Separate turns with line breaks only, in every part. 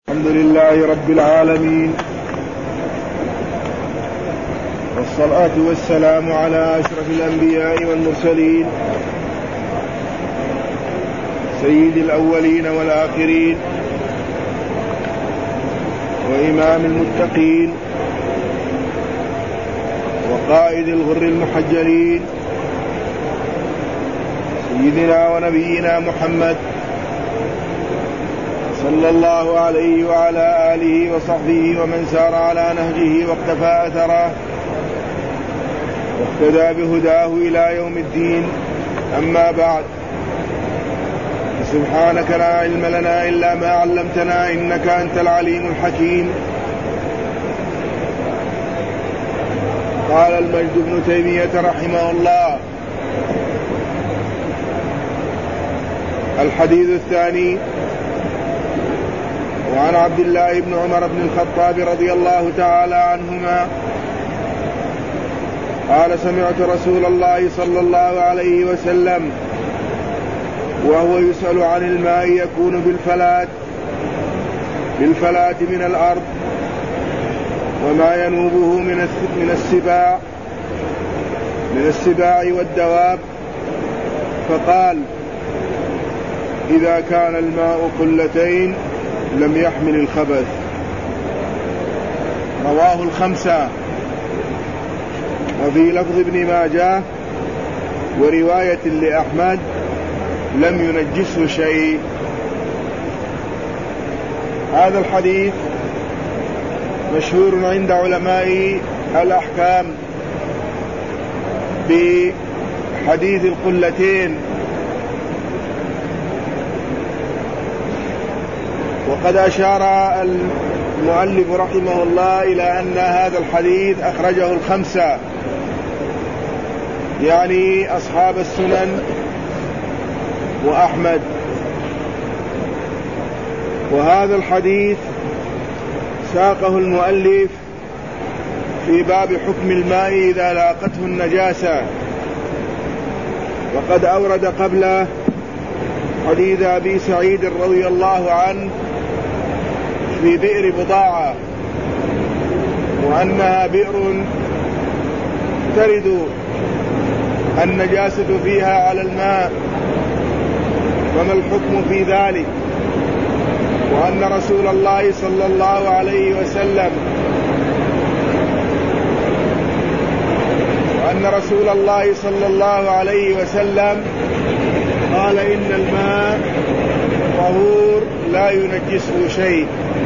الحمد لله رب العالمين، والصلاة والسلام على أشرف الأنبياء والمرسلين سيد الأولين والآخرين وإمام المتقين وقائد الغر المحجلين سيدنا ونبينا محمد صلى الله عليه وعلى آله وصحبه ومن سار على نهجه واقتفى أثره واهتدى بهداه إلى يوم الدين. أما بعد، سبحانك لا علم لنا إلا ما علمتنا إنك أنت العليم الحكيم. قال المجد بن تيمية رحمه الله: الحديث الثاني. وعن عبد الله بن عمر بن الخطاب رضي الله تعالى عنهما قال: سمعت رسول الله صلى الله عليه وسلم وهو يسأل عن الماء يكون بالفلاة من الأرض وما ينوبه من السباع والدواب، فقال: إذا كان الماء قلتين لم يحمل الخبث. رواه الخمسة. وفي لفظ ابن ماجه ورواية لأحمد: لم ينجسه شيء. هذا الحديث مشهور عند علماء الأحكام بحديث القلتين، وقد أشار المؤلف رحمه الله إلى أن هذا الحديث أخرجه الخمسة، يعني أصحاب السنن وأحمد. وهذا الحديث ساقه المؤلف في باب حكم الماء إذا لاقته النجاسة، وقد أورد قبله حديث أبي سعيد رضي الله عنه في بئر بضاعة، وأنها بئر ترد النجاسة فيها على الماء، وما الحكم في ذلك، وأن رسول الله صلى الله عليه وسلم قال: إن الماء طهور لا ينجسه شيء.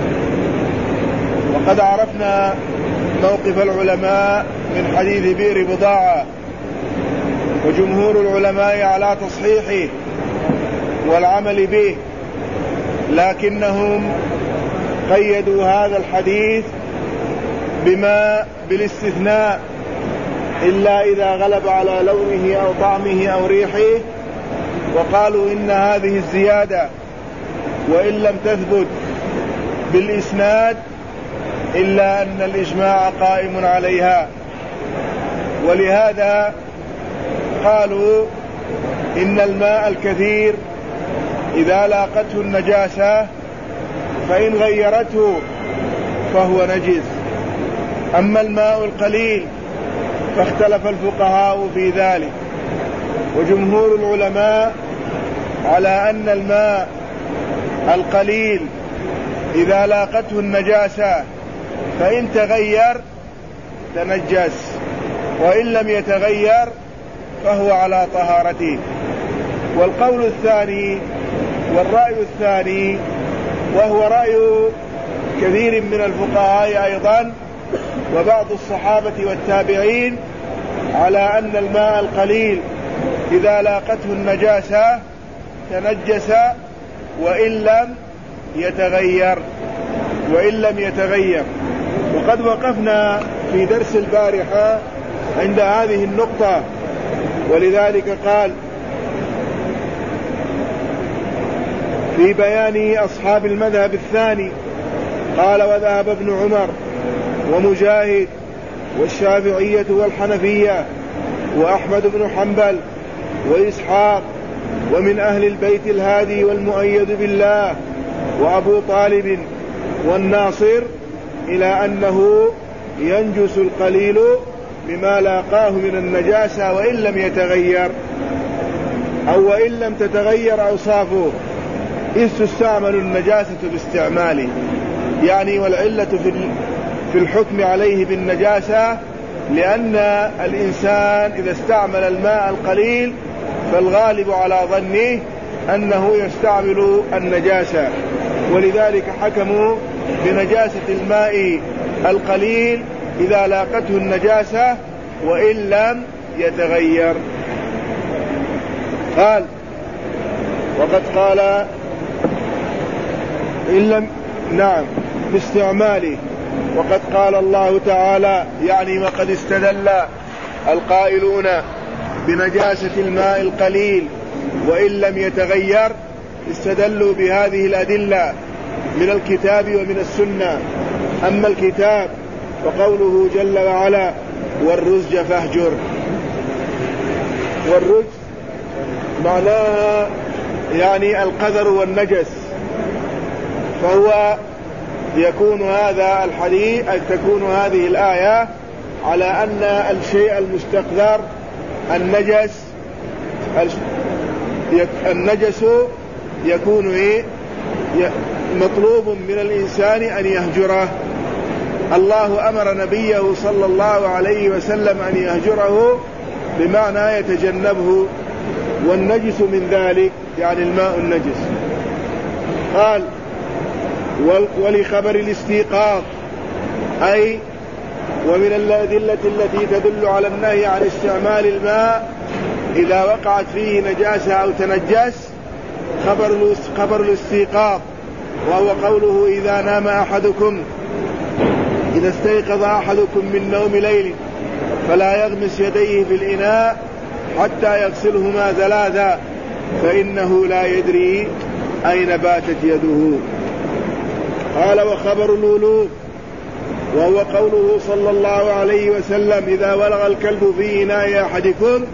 وقد عرفنا موقف العلماء من حديث بئر بضاعة، وجمهور العلماء على تصحيحه والعمل به، لكنهم قيدوا هذا الحديث بالاستثناء إلا إذا غلب على لونه أو طعمه أو ريحه، وقالوا إن هذه الزيادة وإن لم تثبت بالإسناد إلا أن الإجماع قائم عليها، ولهذا قالوا إن الماء الكثير إذا لاقته النجاسة فإن غيرته فهو نجس. أما الماء القليل فاختلف الفقهاء في ذلك، وجمهور العلماء على أن الماء القليل إذا لاقته النجاسة فإن تغير تنجس، وإن لم يتغير فهو على طهارته. والقول الثاني والرأي الثاني، وهو رأي كثير من الفقهاء أيضا وبعض الصحابة والتابعين، على أن الماء القليل إذا لاقته النجاسة تنجس وإن لم يتغير. وقد وقفنا في درس البارحة عند هذه النقطة، ولذلك قال في بيان أصحاب المذهب الثاني، قال: وذهب ابن عمر ومجاهد والشافعية والحنفية وأحمد بن حنبل وإسحاق ومن أهل البيت الهادي والمؤيد بالله وأبو طالب والناصر إلى أنه ينجس القليل بما لاقاه من النجاسة وإن لم يتغير أو وإن لم تتغير أوصافه، إذ تستعمل النجاسة باستعماله. يعني والعلة في الحكم عليه بالنجاسة لأن الإنسان إذا استعمل الماء القليل فالغالب على ظنه أنه يستعمل النجاسة، ولذلك حكموا بنجاسة الماء القليل إذا لاقته النجاسة وإن لم يتغير. قال وقد قال إن لم باستعماله. وقد قال الله تعالى يعني وقد استدل القائلون بنجاسة الماء القليل وإن لم يتغير استدلوا بهذه الأدلة من الكتاب ومن السنة. أما الكتاب فقوله جل وعلا والرجز فاهجر، والرجز معناها يعني القذر والنجس، فهو يكون هذا الحديث أن تكون هذه الآية على أن الشيء المستقذر النجس يكون مطلوب من الإنسان أن يهجره. الله أمر نبيه صلى الله عليه وسلم أن يهجره بمعنى يتجنبه، والنجس من ذلك يعني الماء النجس. قال ولخبر الاستيقاظ أي ومن الأدلة التي تدل على النهي عن استعمال الماء إذا وقعت فيه نجاسة أو تنجس خبر الاستيقاظ، وهو قوله إذا استيقظ أحدكم من نوم ليل فلا يغمس يديه في الإناء حتى يغسلهما ثلاثا فإنه لا يدري أين باتت يده. قال وخبر الولوغ وهو قوله صلى الله عليه وسلم إذا ولغ الكلب في إناء أحدكم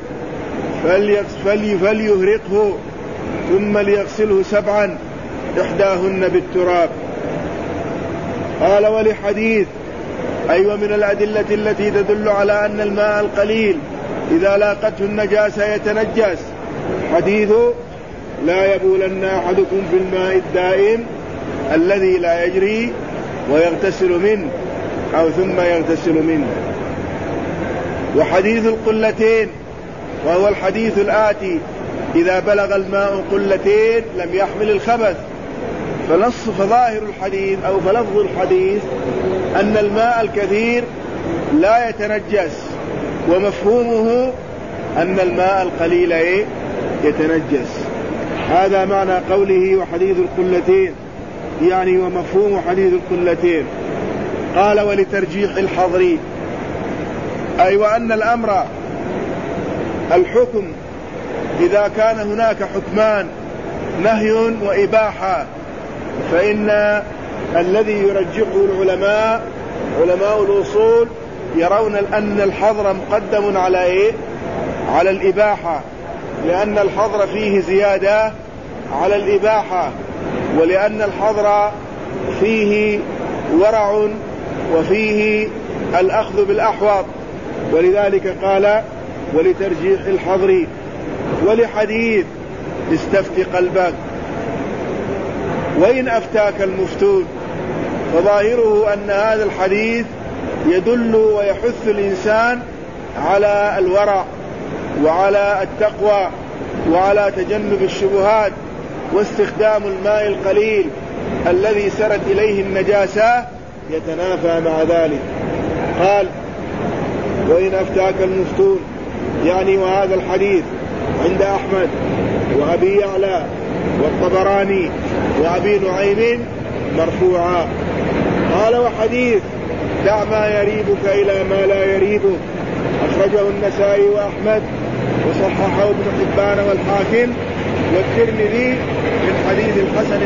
فليهرقه ثم ليغسله 7 إحداهن بالتراب. قال ولحديث ومن الأدلة التي تدل على أن الماء القليل إذا لاقته النجاسة يتنجس حديث لا يبولن أحدكم في الماء الدائم الذي لا يجري ويغتسل منه أو ثم يغتسل منه. وحديث القلتين وهو الحديث الآتي إذا بلغ الماء قلتين لم يحمل الخبث، فظاهر الحديث أو فلفظ الحديث أن الماء الكثير لا يتنجس، ومفهومه أن الماء القليل يتنجس. هذا معنى قوله وحديث القلتين، يعني ومفهوم حديث القلتين. قال ولترجيح الحظر وأن الأمر الحكم إذا كان هناك حكمان نهي وإباحة فإن الذي يرجحه علماء الأصول يرون أن الحظر مقدم على الإباحة، لأن الحظر فيه زيادة على الإباحة، ولأن الحظر فيه ورع وفيه الأخذ بالأحوط، ولذلك قال ولترجيح الحظر. ولحديث استفت قلبك وإن أفتاك المفتون، فظاهره أن هذا الحديث يدل ويحث الإنسان على الورع وعلى التقوى وعلى تجنب الشبهات واستخدام الماء القليل الذي سرت إليه النجاسة يتنافى مع ذلك. قال وإن أفتاك المفتون، يعني وهذا الحديث عند أحمد وأبي يعلى والطبراني وأبي نعيم مرفوعا. قال وحديث دع ما يريبك إلى ما لا يريبك أخرجه النسائي وأحمد وصححه ابن حبان والحاكم والترمذي من حديث الحسن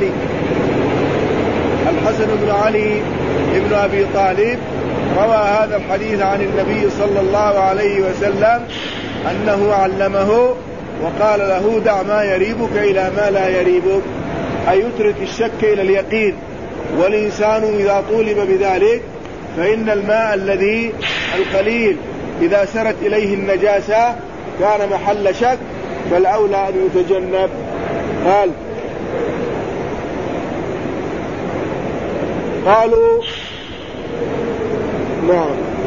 بن علي ابن أبي طالب روى هذا الحديث عن النبي صلى الله عليه وسلم أنه علمه وقال له دع ما يريبك إلى ما لا يريبك، أي يترك الشك إلى اليقين، والإنسان إذا طولب بذلك فإن الماء الذي القليل إذا سرت إليه النجاسة كان محل شك، فالأولى أن يتجنب. قالوا نعم.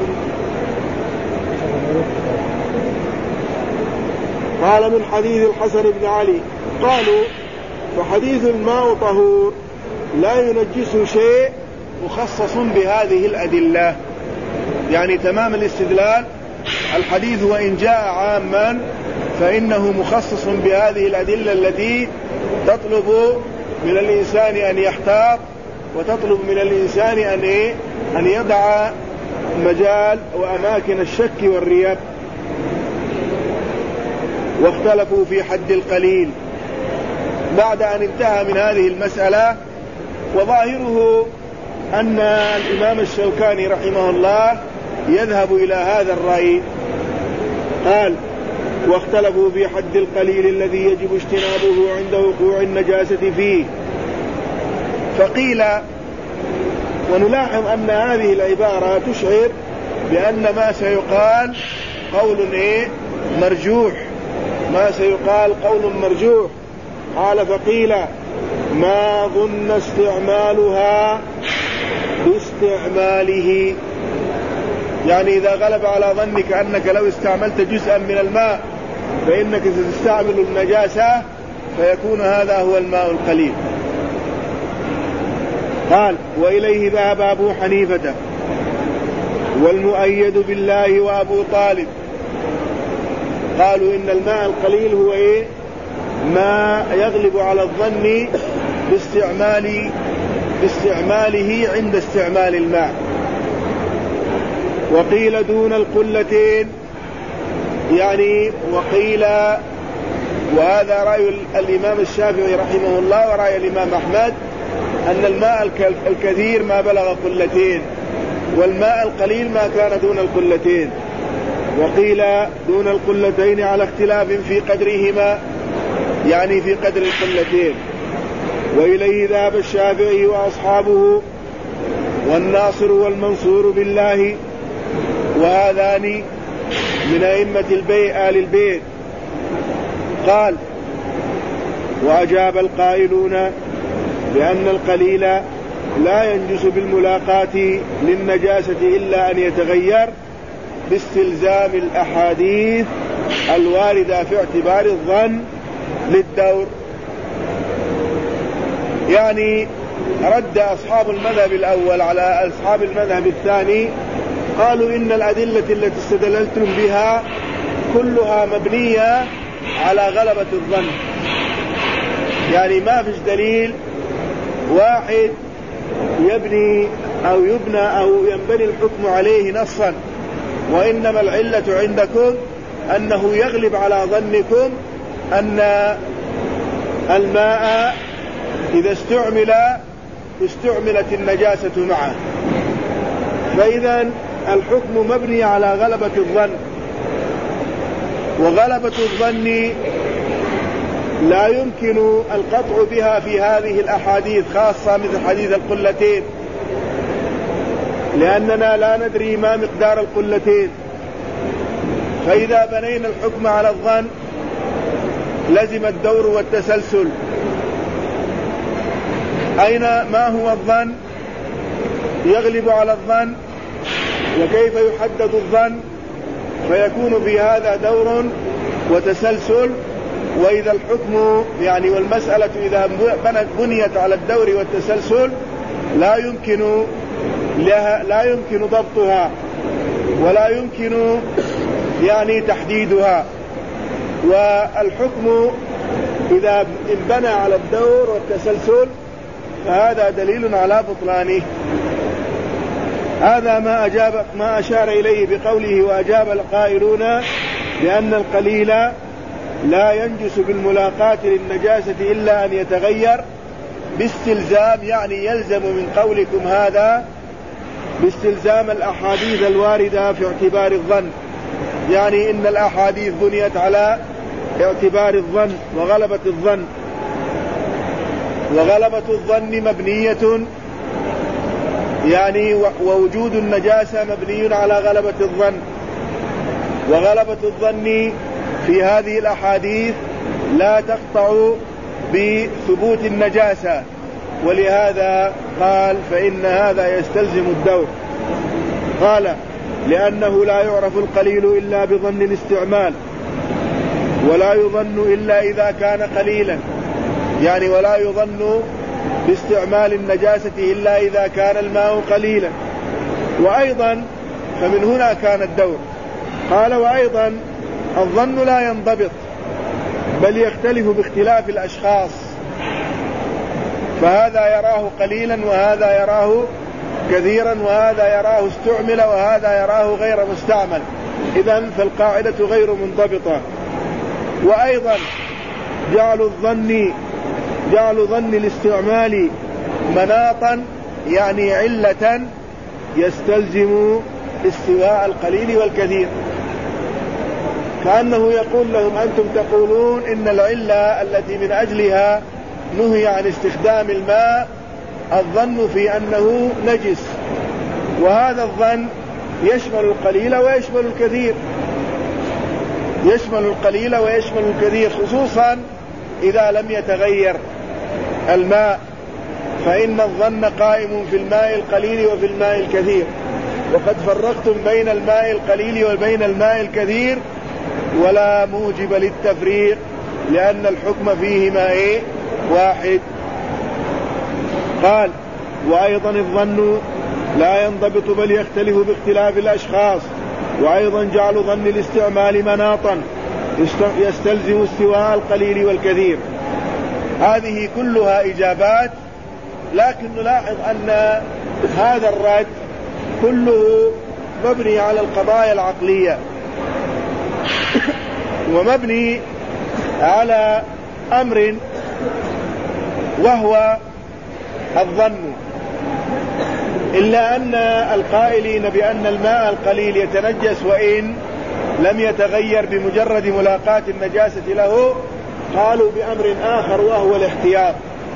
قال من حديث الحسن بن علي قالوا فحديث الماء طهور لا ينجسه شيء مخصص بهذه الأدلة، يعني تمام الاستدلال. الحديث وإن جاء عاما فإنه مخصص بهذه الأدلة التي تطلب من الإنسان أن يحتاط، وتطلب من الإنسان أن يضع مجال وأماكن الشك والريب. واختلفوا في حد القليل بعد أن انتهى من هذه المسألة، وظاهره أن الإمام الشوكاني رحمه الله يذهب إلى هذا الرأي. قال واختلفوا في حد القليل الذي يجب اجتنابه عند وقوع النجاسة فيه. فقيل، ونلاحظ أن هذه العبارة تشعر بأن ما سيقال قول مرجوح، ما سيقال قول مرجوح. قال فقيل ما ظن استعمالها باستعماله، يعني إذا غلب على ظنك أنك لو استعملت جزءا من الماء فإنك ستستعمل النجاسة فيكون هذا هو الماء القليل. قال وإليه ذهب أبو حنيفة والمؤيد بالله وأبو طالب. قالوا إن الماء القليل هو ما يغلب على الظن باستعماله عند استعمال الماء. وقيل دون القلتين، يعني وقيل، وهذا رأي الإمام الشافعي رحمه الله ورأي الإمام أحمد، أن الماء الكثير ما بلغ قلتين، والماء القليل ما كان دون القلتين. وقيل دون القلتين على اختلاف في قدرهما، يعني في قدر القلتين. وإليه ذهب الشافعي وأصحابه والناصر والمنصور بالله، وهذان من أئمة آل البيت. قال وأجاب القائلون بأن القليل لا ينجس بالملاقاة للنجاسة إلا أن يتغير باستلزام الأحاديث الواردة في اعتبار الظن للدور. يعني رد أصحاب المذهب الأول على أصحاب المذهب الثاني، قالوا إن الأدلة التي استدللتم بها كلها مبنية على غلبة الظن، يعني ما فيش دليل واحد يبني أو يبنى أو ينبني الحكم عليه نصا، وإنما العلة عندكم أنه يغلب على ظنكم أن الماء إذا استعملت النجاسة معه، فإذا الحكم مبني على غلبة الظن. وغلبة الظن لا يمكن القطع بها في هذه الأحاديث، خاصة مثل حديث القلتين، لأننا لا ندري ما مقدار القلتين. فإذا بنينا الحكم على الظن لزم الدور والتسلسل. أين ما هو الظن؟ يغلب على الظن، وكيف يحدد الظن؟ فيكون في هذا دور وتسلسل. وإذا الحكم يعني والمسألة إذا بنيت على الدور والتسلسل لا يمكن ضبطها ولا يمكن يعني تحديدها. والحكم إذا انبنى على الدور والتسلسل فهذا دليل على بطلانه. هذا ما أشار إليه بقوله وأجاب القائلون بأن القليل لا ينجس بالملاقاة للنجاسة إلا أن يتغير باستلزام، يعني يلزم من قولكم هذا باستلزام الأحاديث الواردة في اعتبار الظن، يعني إن الأحاديث بنيت على اعتبار الظن وغلبة الظن. وغلبة الظن مبنية يعني ووجود النجاسة مبني على غلبة الظن، وغلبة الظن في هذه الأحاديث لا تقطع بثبوت النجاسة، ولهذا قال فإن هذا يستلزم الدور. قال لأنه لا يعرف القليل إلا بظن الاستعمال، ولا يظن إلا إذا كان قليلا، يعني ولا يظن باستعمال النجاسة إلا إذا كان الماء قليلا. وأيضا فمن هنا كان الدور. قال وأيضا الظن لا ينضبط بل يختلف باختلاف الأشخاص، فهذا يراه قليلا وهذا يراه كثيرا، وهذا يراه استعمل وهذا يراه غير مستعمل، إذن فالقاعدة غير منضبطة. وأيضا جعل ظن الاستعمال مناطا يعني علة يستلزم استواء القليل والكثير، كأنه يقول لهم أنتم تقولون إن العلة التي من أجلها نهي عن استخدام الماء الظن في أنه نجس، وهذا الظن يشمل القليل ويشمل الكثير، يشمل القليل ويشمل الكثير، خصوصا إذا لم يتغير الماء، فإن الظن قائم في الماء القليل وفي الماء الكثير، وقد فرقتم بين الماء القليل وبين الماء الكثير ولا موجب للتفريق لأن الحكم فيهما واحد. قال وأيضا الظن لا ينضبط بل يختلف باختلاف الأشخاص، وأيضا جعل ظن الاستعمال مناطا يستلزم استواء القليل والكثير. هذه كلها إجابات، لكن نلاحظ أن هذا الرد كله مبني على القضايا العقلية ومبني على أمر وهو الظن، إلا أن القائلين بأن الماء القليل يتنجس وإن لم يتغير بمجرد ملاقاة النجاسة له قالوا بأمر آخر وهو الاحتياط،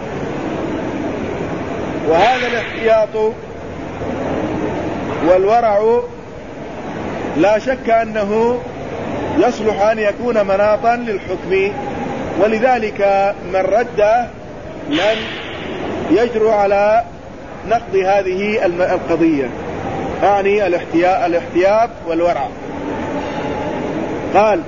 وهذا الاحتياط والورع لا شك أنه يصلح أن يكون مناطا للحكم، ولذلك من رده لن يجرؤ على نقض هذه القضية، يعني الاحتياط والورع. قال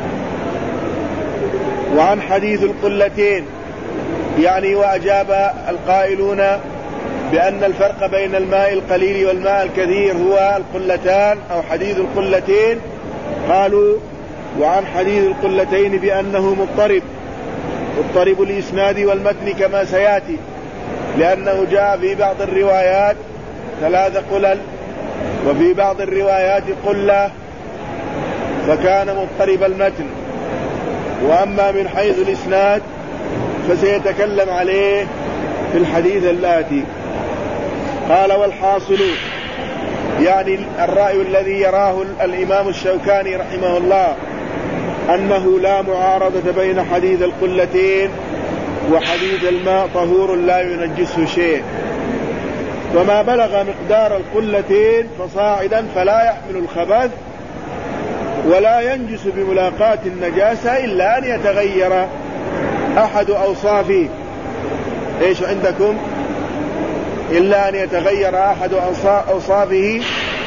وعن حديث القلتين، يعني وأجاب القائلون بأن الفرق بين الماء القليل والماء الكثير هو القلتان أو حديث القلتين، قالوا وعن حديث القلتين بأنه مضطرب الإسناد والمتن كما سيأتي، لأنه جاء في بعض الروايات 3 قلل وفي بعض الروايات قلة، فكان مضطرب المتن. وأما من حيث الإسناد فسيتكلم عليه في الحديث الآتي. قال والحاصل، يعني الرأي الذي يراه الإمام الشوكاني رحمه الله أنه لا معارضة بين حديث القلتين وحديث الماء طهور لا ينجسه شيء، وما بلغ مقدار القلتين فصاعدا فلا يحمل الخبث ولا ينجس بملاقاة النجاسة إلا أن يتغير أحد أوصافه. إيش عندكم؟ إلا أن يتغير أحد أوصافه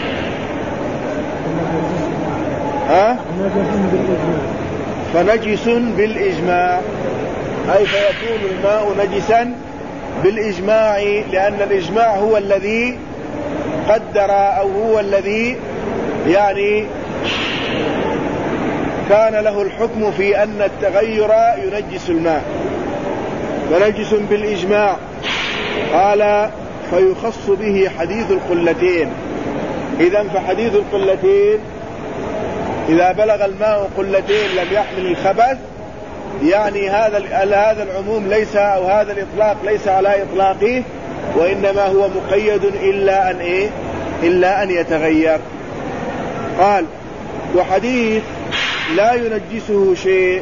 فنجس بالإجماع، أي فيكون الماء نجسا بالإجماع، لأن الإجماع هو الذي قدر أو هو الذي يعني كان له الحكم في أن التغير ينجس الماء، فنجس بالإجماع. قال فيخص به حديث القلتين. إذن فحديث القلتين إذا بلغ الماء قلتين لم يحمل الخبث، يعني هذا العموم ليس أو هذا الإطلاق ليس على إطلاقه، وإنما هو مقيد إلا أن يتغير. قال وحديث لا ينجسه شيء.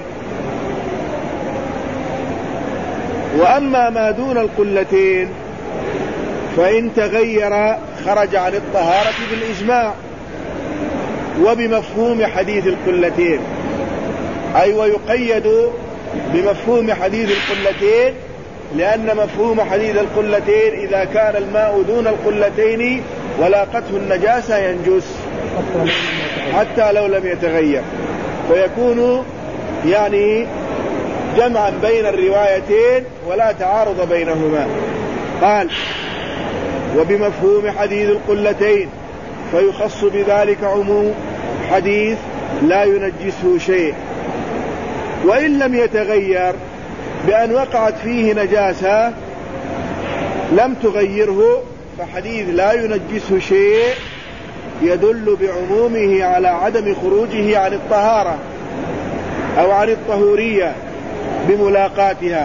وأما ما دون القلتين فإن تغير خرج عن الطهارة بالإجماع وبمفهوم حديث القلتين، أي ويقيد بمفهوم حديث القلتين، لأن مفهوم حديث القلتين إذا كان الماء دون القلتين ولاقته النجاسة ينجس حتى لو لم يتغير، فيكون يعني جمعا بين الروايتين ولا تعارض بينهما. قال وبمفهوم حديث القلتين فيخص بذلك عموم حديث لا ينجسه شيء، وإن لم يتغير بأن وقعت فيه نجاسة لم تغيره، فحديث لا ينجسه شيء يدل بعمومه على عدم خروجه عن الطهارة أو عن الطهورية بملاقاتها.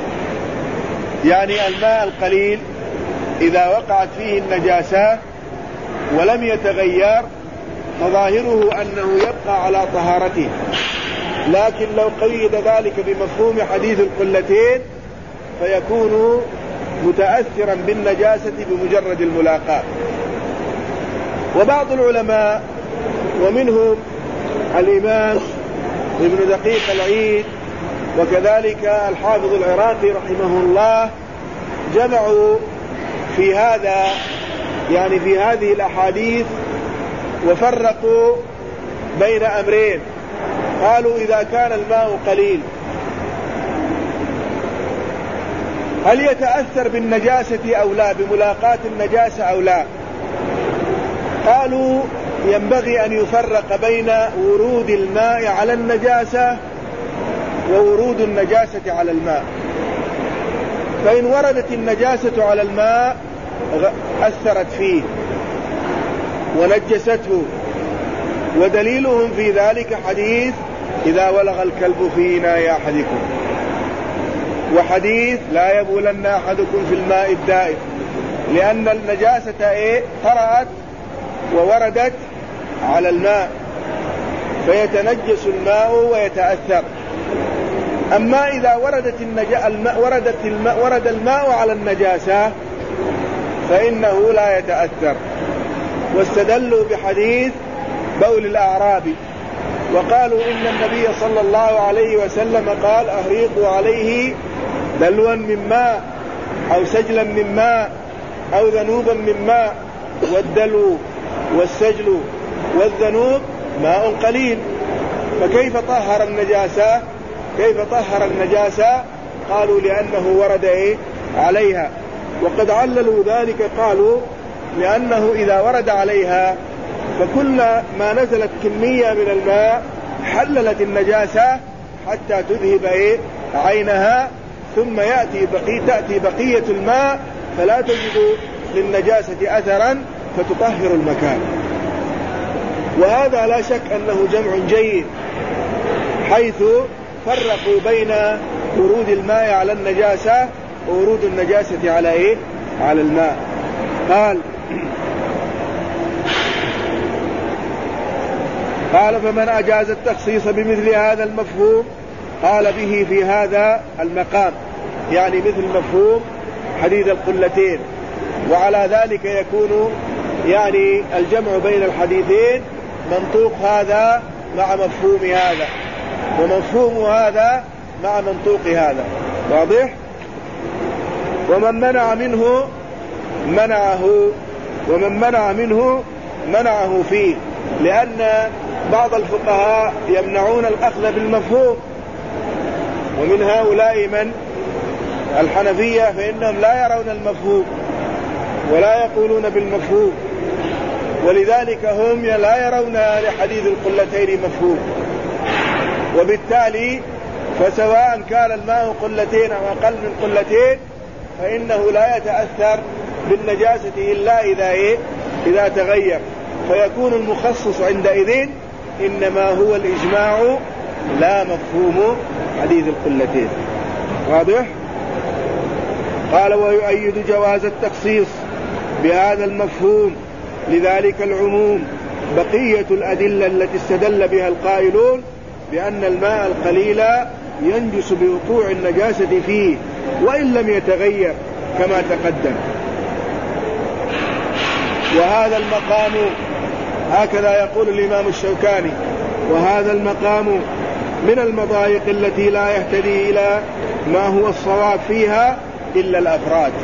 يعني الماء القليل إذا وقعت فيه النجاسة ولم يتغير فظاهره أنه يبقى على طهارته، لكن لو قيد ذلك بمفهوم حديث القلتين فيكون متأثرا بالنجاسة بمجرد الملاقاة. وبعض العلماء ومنهم الإمام ابن دقيق العيد وكذلك الحافظ العراقي رحمه الله جمعوا في هذا، يعني في هذه الأحاديث، وفرقوا بين أمرين. قالوا إذا كان الماء قليل هل يتأثر بالنجاسة أو لا، بملاقاة النجاسة أو لا؟ قالوا ينبغي أن يفرق بين ورود الماء على النجاسة وورود النجاسة على الماء. فإن وردت النجاسة على الماء أثرت فيه ونجسته، ودليلهم في ذلك حديث إذا ولغ الكلب في إناء أحدكم، وحديث لا يبولن أحدكم في الماء الدائم، لأن النجاسة طرأت ووردت على الماء فيتنجس الماء ويتأثر. أما إذا ورد الماء على النجاسة فإنه لا يتأثر. واستدلوا بحديث بول الأعرابي وقالوا إن النبي صلى الله عليه وسلم قال أهريقوا عليه دلوا من ماء أو سجلا من ماء أو ذنوبا من ماء، والدلو والسجل والذنوب ماء قليل، فكيف طهر النجاسة؟ كيف طهر النجاسة؟ قالوا لأنه ورد عليها. وقد عللوا ذلك قالوا لأنه إذا ورد عليها فكل ما نزلت كمية من الماء حللت النجاسة حتى تذهب عينها، ثم تأتي بقية الماء فلا تجد للنجاسة أثرا فتطهر المكان. وهذا لا شك أنه جمع جيد، حيث فرقوا بين ورود الماء على النجاسة وورود النجاسة على الماء. قال فمن أجاز التخصيص بمثل هذا المفهوم قال به في هذا المقام، يعني مثل مفهوم حديث القلتين. وعلى ذلك يكون يعني الجمع بين الحديثين منطوق هذا مع مفهوم هذا، ومفهوم هذا مع منطوق هذا. واضح؟ ومن منع منه منعه، ومن منع منه منعه فيه، لأن بعض الفقهاء يمنعون الأخذ بالمفهوم، ومن هؤلاء من الحنفية فإنهم لا يرون المفهوم ولا يقولون بالمفهوم، ولذلك هم لا يرون لحديث القلتين مفهوم. وبالتالي فسواء كان الماء قلتين أو أقل من قلتين فإنه لا يتأثر بالنجاسة إلا إذا تغير، فيكون المخصص عندئذ إنما هو الإجماع لا مفهوم حديث القلتين. واضح؟ قال ويؤيد جواز التخصيص بهذا المفهوم لذلك العموم بقية الأدلة التي استدل بها القائلون بأن الماء القليل ينجس بوقوع النجاسة فيه وإن لم يتغير كما تقدم. وهذا المقام هكذا يقول الإمام الشوكاني: وهذا المقام من المضايق التي لا يهتدي إلى ما هو الصواب فيها إلا الأفراد.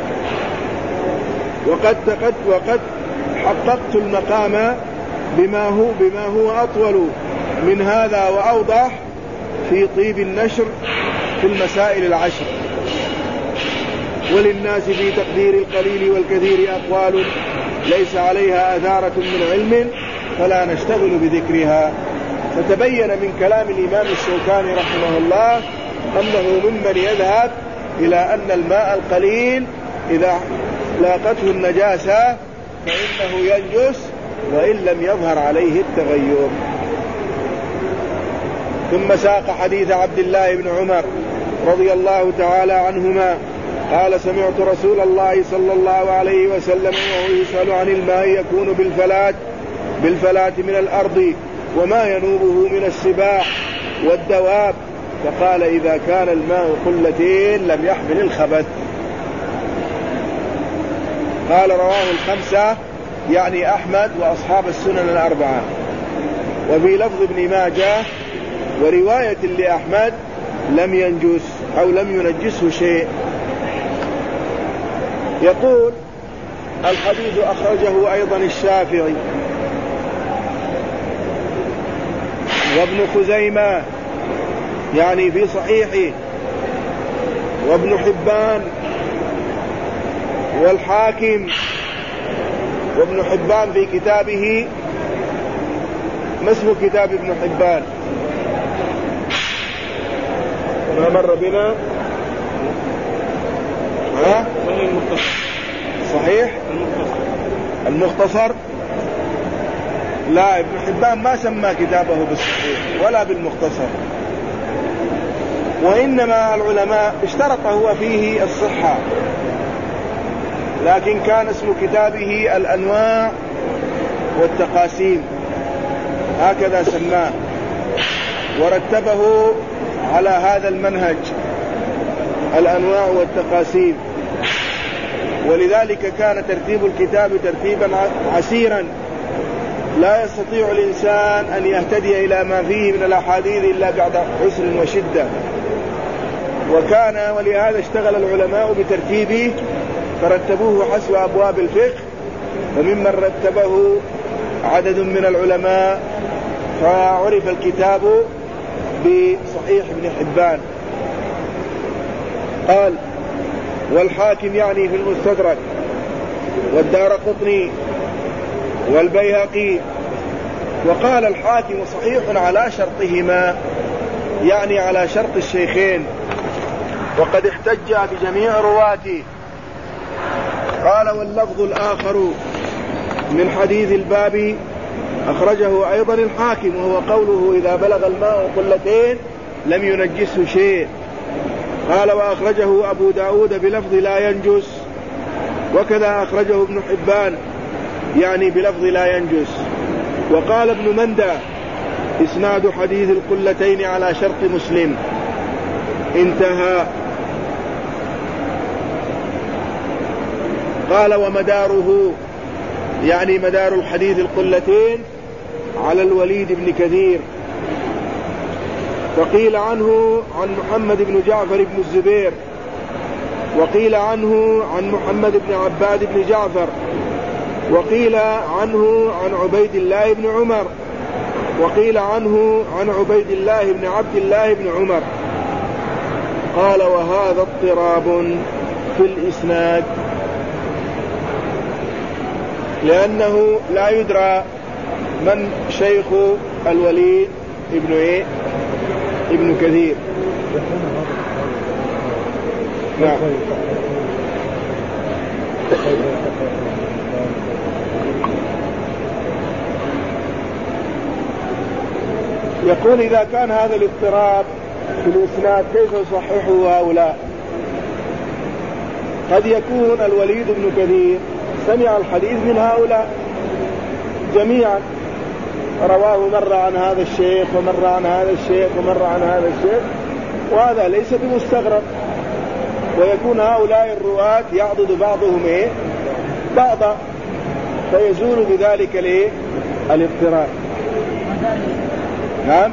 وقد حققت المقام بما هو أطول من هذا وأوضح في طيب النشر في المسائل العشر. وللناس في تقدير القليل والكثير أقوال ليس عليها أثارة من علم فلا نشتغل بذكرها. فتبين من كلام الإمام الشوكاني رحمه الله أنه ممن يذهب إلى أن الماء القليل إذا لاقته النجاسة فإنه ينجس وإن لم يظهر عليه التغير. ثم ساق حديث عبد الله بن عمر رضي الله تعالى عنهما قال: سمعت رسول الله صلى الله عليه وسلم وهو يسأل عن الماء يكون بالفلاة من الأرض وما ينوبه من السباع والدواب، فقال: إذا كان الماء قلتين لم يحمل الخبث. قال: رواه الخمسة يعني أحمد وأصحاب السنن الأربعة. وفي لفظ ابن ماجه ورواية لأحمد لم ينجس أو لم ينجسه شيء. يقول: الحديث أخرجه أيضا الشافعي وابن خزيمة يعني في صحيحه، وابن حبان والحاكم. وابن حبان في كتابه، ما اسم كتاب ابن حبان؟ ما مر بنا؟ صحيح المختصر. لا، ابن حبان ما سمى كتابه بالصحيح ولا بالمختصر، وإنما العلماء اشترط هو فيه الصحة، لكن كان اسم كتابه الأنواع والتقاسيم هكذا سماه، ورتبه على هذا المنهج الأنواع والتقاسيم. ولذلك كان ترتيب الكتاب ترتيبا عسيرا لا يستطيع الإنسان أن يهتدي إلى ما فيه من الأحاديث إلا بعد عسر وشدة. ولهذا اشتغل العلماء بترتيبه فرتبوه حسب أبواب الفقه، وممن رتبه عدد من العلماء، فعرف الكتاب بصحيح ابن حبان. قال: والحاكم يعني في المستدرك، والدارقطني والبيهقي. وقال الحاكم: صحيح على شرطهما يعني على شرط الشيخين، وقد احتج بجميع رواته. قال: واللفظ الآخر من حديث الباب أخرجه أيضا الحاكم، وهو قوله: إذا بلغ الماء قلتين لم ينجسه شيء. قال: وأخرجه أبو داود بلفظ لا ينجس، وكذا أخرجه ابن حبان يعني بلفظ لا ينجس. وقال ابن مندى: إسناد حديث القلتين على شرط مسلم. انتهى. قال: ومداره يعني مدار الحديث القلتين على الوليد بن كثير. وقيل عنه عن محمد بن جعفر بن الزبير، وقيل عنه عن محمد بن عباد بن جعفر، وقيل عنه عن عبيد الله بن عمر، وقيل عنه عن عبيد الله بن عبد الله بن عمر. قال: وهذا اضطراب في الإسناد، لأنه لا يدرى من شيخ الوليد ابن كثير. نعم. يقول: إذا كان هذا الاضطراب في الإسناد كيف يصححه هؤلاء؟ قد يكون الوليد بن كثير سمع الحديث من هؤلاء جميعا، رواه مرة عن هذا الشيخ ومرة عن هذا الشيخ ومرة عن هذا الشيخ، وهذا ليس بمستغرب. ويكون هؤلاء الرواة يعضد بعضهم بعضا، فيزول بذلك الاضطراب. نعم،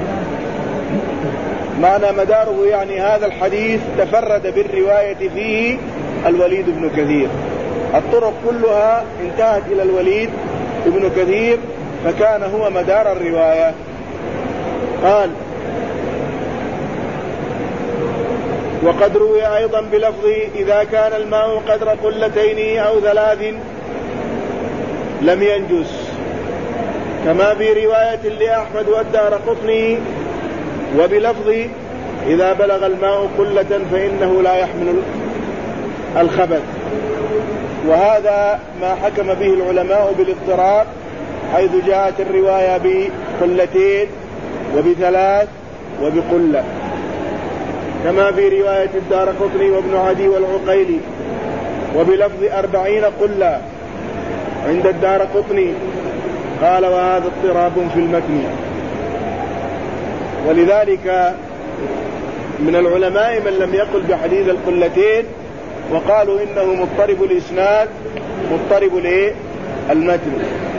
معنى مداره يعني هذا الحديث تفرد بالرواية فيه الوليد بن كثير، الطرق كلها انتهت إلى الوليد بن كثير فكان هو مدار الرواية. قال: وقد روي أيضا بلفظ إذا كان الماء قدر قلتين أو 3 لم ينجس، كما في رواية لأحمد والدارقطني، وبلفظ إذا بلغ الماء قلة فإنه لا يحمل الخبث. وهذا ما حكم به العلماء بالاضطراب، حيث جاءت الرواية بقلتين وب3 وبقلة، كما في رواية الدارقطني وابن عدي والعقيلي، وبلفظ 40 قلة عند الدارقطني. قال: وهذا اضطراب في المتن. ولذلك من العلماء من لم يقل بحديث القلتين، وقالوا إنه مضطرب الإسناد مضطرب المتن.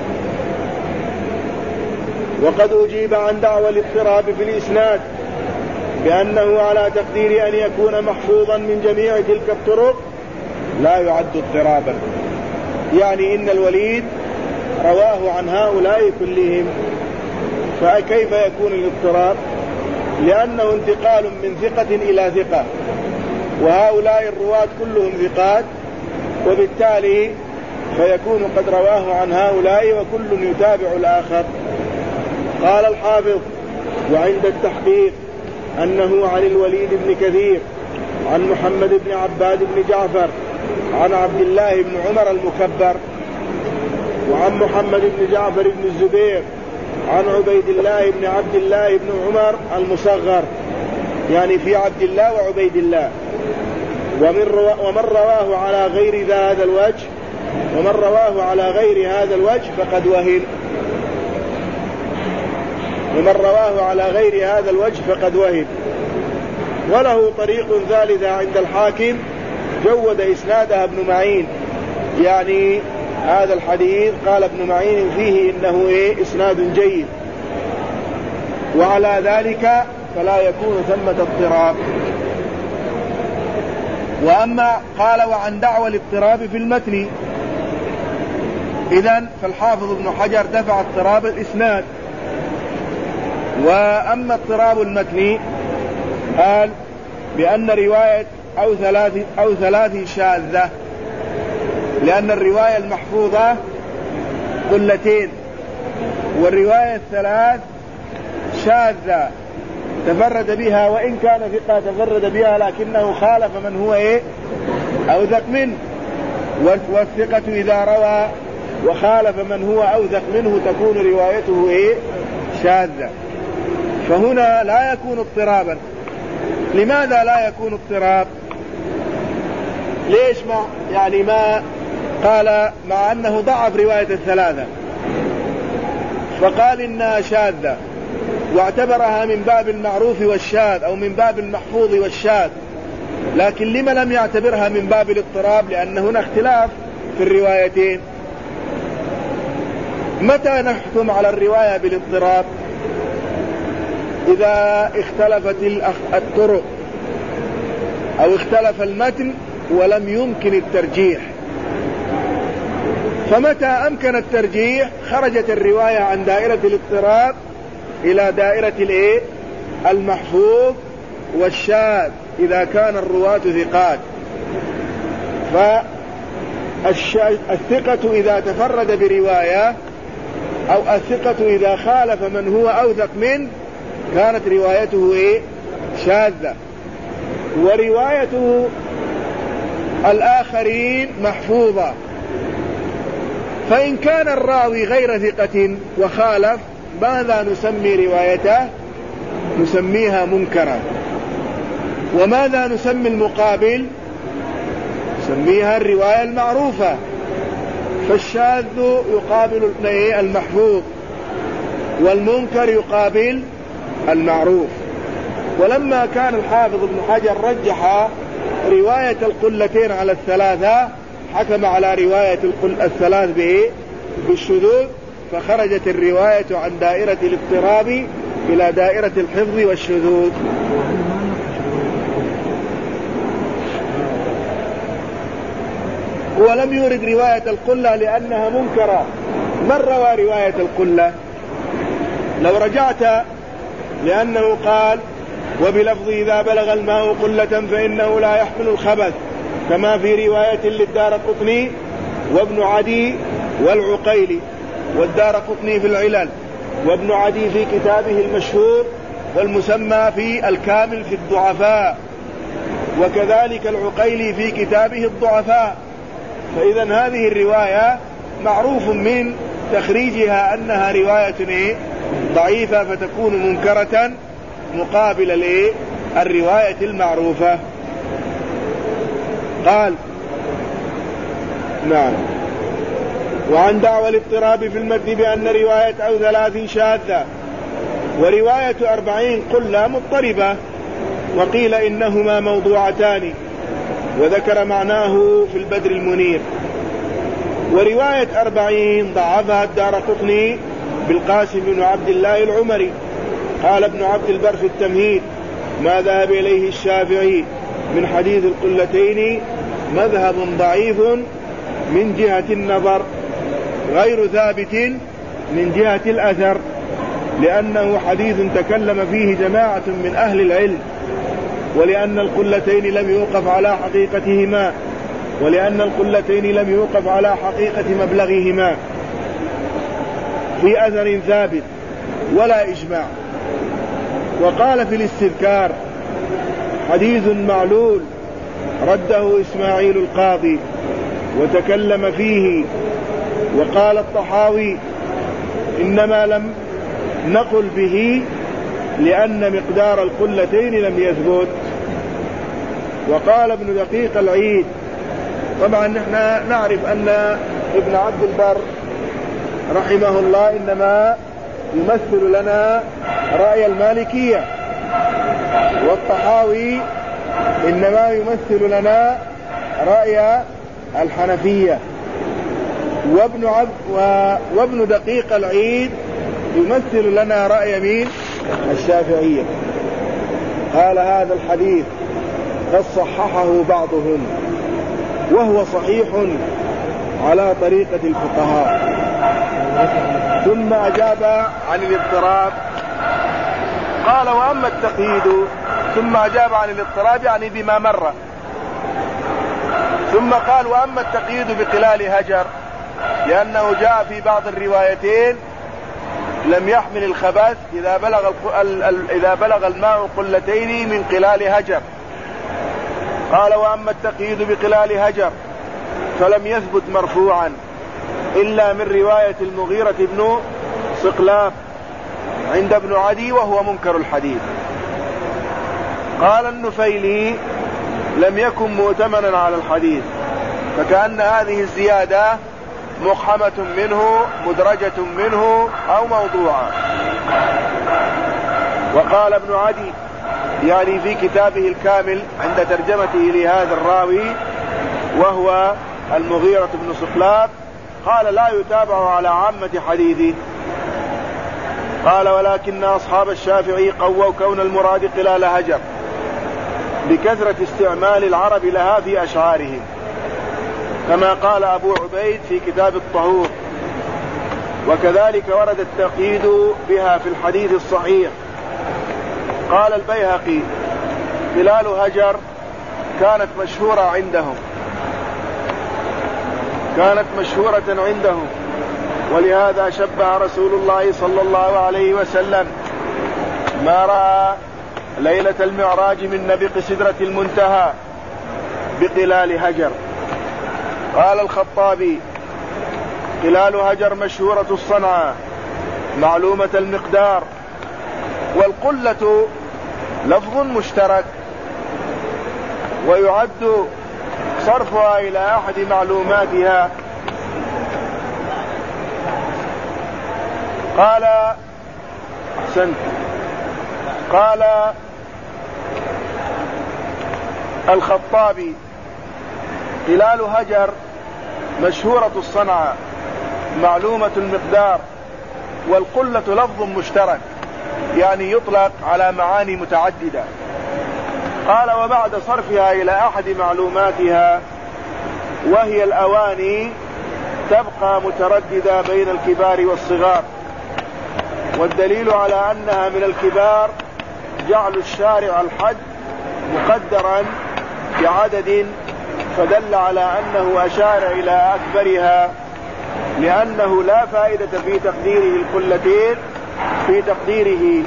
وقد أجيب عن دعوى الاضطراب في الإسناد بأنه على تقدير أن يكون محفوظا من جميع تلك الطرق لا يعد اضطرابا، يعني إن الوليد رواه عن هؤلاء كلهم، فكيف يكون الاضطراب؟ لأنه انتقال من ثقة إلى ثقة، وهؤلاء الرواة كلهم ثقات، وبالتالي فيكون قد رواه عن هؤلاء وكل يتابع الآخر. قال الحافظ: وعند التحقيق أنه عن الوليد بن كثير عن محمد بن عباد بن جعفر عن عبد الله بن عمر المكبر، وعن محمد بن جعفر بن الزبير عن عبيد الله بن عبد الله بن عمر المصغر، يعني في عبد الله وعبيد الله. ومن رواه على غير هذا الوجه فقد وهن، وله طريق ثالثة عند الحاكم جود إسنادها ابن معين، يعني هذا الحديث قال ابن معين فيه إنه إسناد جيد، وعلى ذلك فلا يكون ثمة اضطراب. وأما قال: وعن دعوى الاضطراب في المتن، إذن فالحافظ ابن حجر دفع اضطراب الإسناد. وأما اضطراب المتن قال بأن رواية أو 3 شاذة، لأن الرواية المحفوظة قلتين، والرواية 3 شاذة تفرد بها، وإن كان ثقة تفرد بها لكنه خالف من هو أوثق منه، والثقة إذا روى وخالف من هو أوثق منه تكون روايته شاذة. فهنا لا يكون اضطرابا. لماذا لا يكون اضطراب؟ ليش ما قال مع أنه ضعف رواية 3 فقال إنها شاذة واعتبرها من باب المعروف والشاذ أو من باب المحفوظ والشاذ، لكن لما لم يعتبرها من باب الاضطراب؟ لأن هنا اختلاف في الروايتين. متى نحكم على الرواية بالاضطراب؟ إذا اختلفت الطرق أو اختلف المتن ولم يمكن الترجيح. فمتى أمكن الترجيح خرجت الرواية عن دائرة الاضطراب إلى دائرة المحفوظ والشاذ إذا كان الرواة ثقات. فالثقة إذا تفرد برواية أو الثقة إذا خالف من هو أوثق منه كانت روايته شاذة، وروايته الآخرين محفوظة. فإن كان الراوي غير ثقة وخالف ماذا نسمي روايته؟ نسميها منكرة. وماذا نسمي المقابل؟ نسميها الرواية المعروفة. فالشاذ يقابل المحفوظ والمنكر يقابل المعروف. ولما كان الحافظ ابن حجر رجح رواية القلتين على 3 حكم على رواية 3 بالشذوذ، فخرجت الرواية عن دائرة الاضطراب إلى دائرة الحفظ والشذوذ. ولم يورد رواية القلة لأنها منكرة. من روى رواية القلة؟ لو رجعت، لأنه قال وبلفظ إذا بلغ الماء قلة فإنه لا يحمل الخبث، كما في رواية للدارقطني وابن عدي والعقيلي، والدارقطني في العلل، وابن عدي في كتابه المشهور والمسمى في الكامل في الضعفاء، وكذلك العقيلي في كتابه الضعفاء. فإذا هذه الرواية معروف من تخريجها أنها رواية ضعيفة، فتكون منكرة مقابل للرواية المعروفة. قال نعم. وعن دعوى الاضطراب في المتن بأن رواية أو 3 شاذة، ورواية 40 قلة مضطربة، وقيل إنهما موضوعتان، وذكر معناه في البدر المنير. ورواية 40 ضعفها الدارقطني بالقاسم بن عبد الله العمري. قال ابن عبد البر في التمهيد: ما ذهب إليه الشافعي من حديث القلتين مذهب ضعيف من جهة النظر، غير ثابت من جهة الأثر، لأنه حديث تكلم فيه جماعة من أهل العلم، ولأن القلتين لم يوقف على حقيقتهما، ولأن القلتين لم يوقف على حقيقة مبلغهما في أثر ثابت ولا إجماع. وقال في الاستذكار: حديث معلول رده إسماعيل القاضي وتكلم فيه. وقال الطحاوي: إنما لم نقل به لأن مقدار القلتين لم يثبت. وقال ابن دقيق العيد: طبعا نحن نعرف أن ابن عبد البر رحمه الله إنما يمثل لنا رأي المالكية، والطحاوي إنما يمثل لنا رأي الحنفية، وابن دقيق العيد يمثل لنا رأي مين؟ الشافعية. قال: هذا الحديث قد صححه بعضهم وهو صحيح على طريقة الفقهاء. ثم أجاب عن الاضطراب، قال: وأما التقييد. ثم أجاب عن الاضطراب يعني بما مر. ثم قال: وأما التقييد بقلال هجر، لأنه جاء في بعض الروايتين لم يحمل الخبث إذا بلغ الماء قلتين من قلال هجر. قال: وأما التقييد بقلال هجر فلم يثبت مرفوعا إلا من رواية المغيرة بن صقلاب عند ابن عدي، وهو منكر الحديث. قال النفيلي: لم يكن مؤتمنا على الحديث، فكأن هذه الزيادة مقحمة منه، مدرجة منه، أو موضوعة. وقال ابن عدي يعني في كتابه الكامل عند ترجمته لهذا الراوي وهو المغيرة بن صقلاب، قال: لا يتابع على عامة حديثه. قال: ولكن أصحاب الشافعي قووا كون المراد قلال هجر بكثرة استعمال العرب لها في أشعارهم، كما قال أبو عبيد في كتاب الطهور. وكذلك ورد التقييد بها في الحديث الصحيح. قال البيهقي: قلال هجر كانت مشهورة عندهم، ولهذا شبه رسول الله صلى الله عليه وسلم ما رأى ليلة المعراج من نبق سدرة المنتهى بقلال هجر. قال الخطابي: قلال هجر مشهورة الصنعة معلومة المقدار، والقلة لفظ مشترك، ويعد صرفها إلى أحد معلوماتها. قال الخطابي: قلال هجر مشهورة الصنعة معلومة المقدار، والقلة لفظ مشترك يعني يطلق على معاني متعددة. قال وبعد صرفها إلى أحد معلوماتها وهي الأواني تبقى مترددة بين الكبار والصغار، والدليل على أنها من الكبار جعل الشارع الحد مقدرا بعدد، فدل على أنه أشار إلى أكبرها، لأنه لا فائدة في تقديره القلتين في تقديره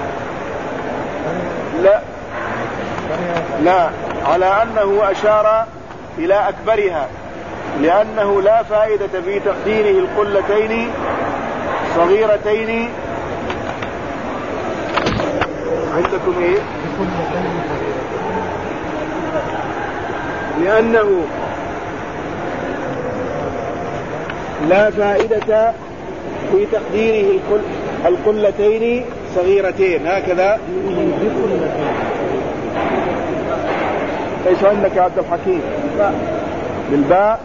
لا على أنه أشار إلى أكبرها، لأنه لا فائدة في تقديره القلتين صغيرتين. عندكم إيه؟ لأنه لا فائدة في تقديره القلتين صغيرتين، هكذا. ايش عندك يا عبد الحكيم؟ بالباء.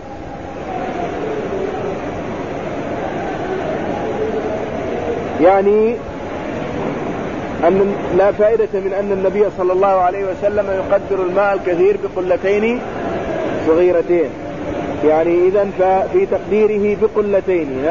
يعني أن لا فائدة من أن النبي صلى الله عليه وسلم يقدر الماء الكثير بقلتين صغيرتين، يعني إذن ففي تقديره بقلتين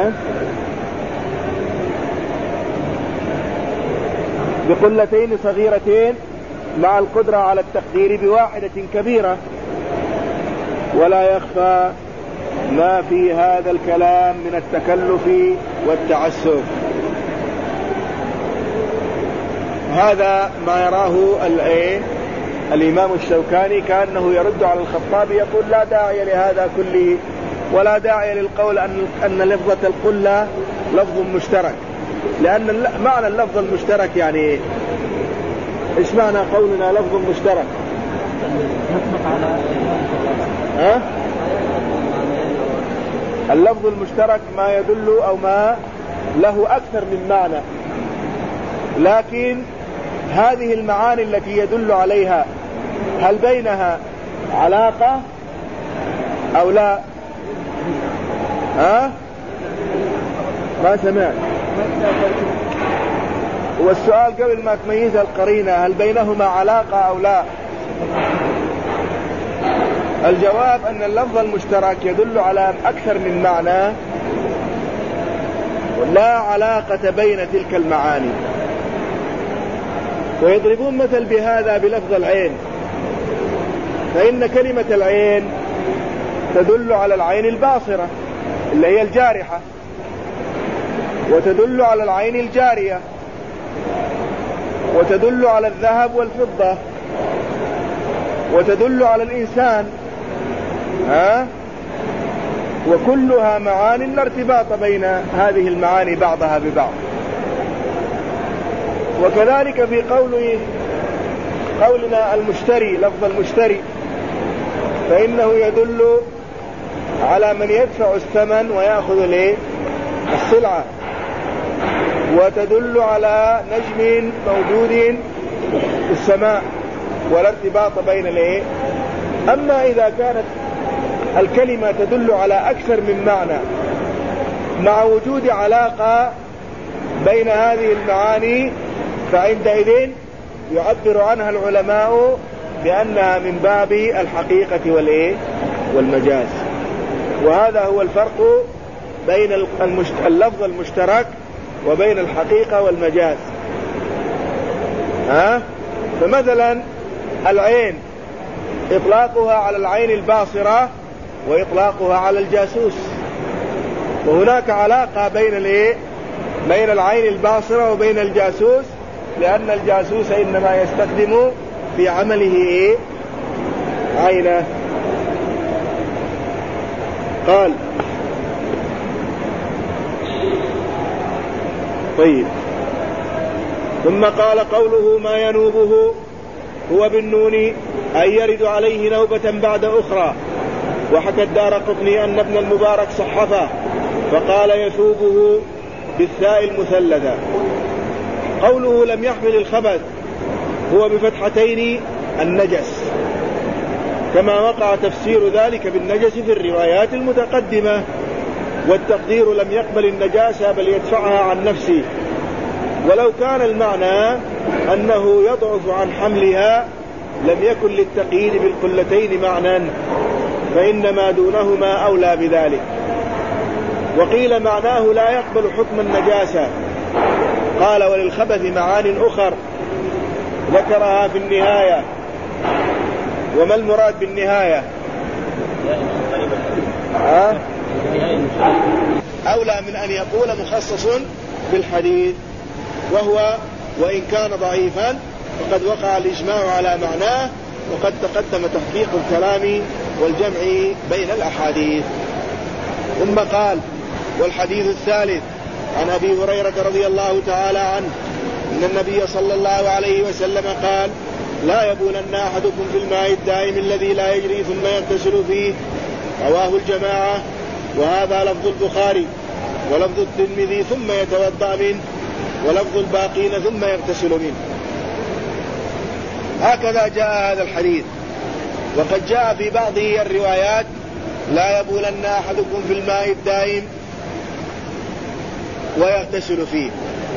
بقلتين صغيرتين مع القدرة على التقدير بواحدة كبيرة. ولا يخفى ما في هذا الكلام من التكلف والتعسف. هذا ما يراه الإمام الشوكاني، كأنه يرد على الخطابي يقول لا داعي لهذا كله، ولا داعي للقول أن لفظة القلة لفظ مشترك، لأن معنى اللفظ المشترك يعني إيش معنى قولنا لفظ مشترك؟ اللفظ المشترك ما يدل أو ما له أكثر من معنى، لكن هذه المعاني التي يدل عليها هل بينها علاقة أو لا؟ ما سمعت. والسؤال قبل ما تميز القرينة هل بينهما علاقة أو لا؟ الجواب أن اللفظ المشترك يدل على أكثر من معنى، ولا علاقة بين تلك المعاني. ويضربون مثل بهذا بلفظ العين، فإن كلمة العين تدل على العين الباصرة اللي هي الجارحة، وتدل على العين الجارية، وتدل على الذهب والفضة، وتدل على الإنسان، وكلها معاني لا ارتباط بين هذه المعاني بعضها ببعض. وكذلك في قولنا المشتري، لفظ المشتري فإنه يدل على من يدفع الثمن ويأخذ السلعة، وتدل على نجم موجود في السماء ولا ارتباط بين أما إذا كانت الكلمة تدل على أكثر من معنى مع وجود علاقة بين هذه المعاني، فعندئذ يعبر عنها العلماء بأنها من باب الحقيقة والمجاز. وهذا هو الفرق بين اللفظ المشترك وبين الحقيقة والمجاز. فمثلا العين إطلاقها على العين الباصرة وإطلاقها على الجاسوس، وهناك علاقة بين العين الباصرة وبين الجاسوس، لأن الجاسوس إنما يستخدم في عمله عينه. قال طيب، ثم قال قوله ما ينوبه هو بالنون أي يرد عليه نوبة بعد أخرى. وحكى الدارقطني أن ابن المبارك صحفه فقال يثوبه بالثاء المثلثة. قوله لم يحمل الخبث هو بفتحتين النجس، كما وقع تفسير ذلك بالنجس في الروايات المتقدمة. والتقدير لم يقبل النجاسة بل يدفعها عن نفسه. ولو كان المعنى أنه يضعف عن حملها لم يكن للتقييد بالقلتين معنى، فإنما دونهما أولى بذلك. وقيل معناه لا يقبل حكم النجاسة. قال وللخبث معان أخر ذكرها في النهاية. وما المراد بالنهاية؟ أولى من أن يقول مخصص بالحديث، وهو وإن كان ضعيفا فقد وقع الإجماع على معناه، وقد تقدم تحقيق الكلام والجمع بين الأحاديث. ثم قال: والحديث الثالث عن أبي هريرة رضي الله تعالى عنه إن النبي صلى الله عليه وسلم قال: لا يبولن أحدكم في الماء الدائم الذي لا يجري ثم يغتسل فيه. رواه الجماعة، وهذا لفظ البخاري، ولفظ الترمذي ثم يتوضأ منه، ولفظ الباقين ثم يغتسل منه. هكذا جاء هذا الحديث. وقد جاء في بعض الروايات: لا يبولن أحدكم في الماء الدائم ويغتسل فيه.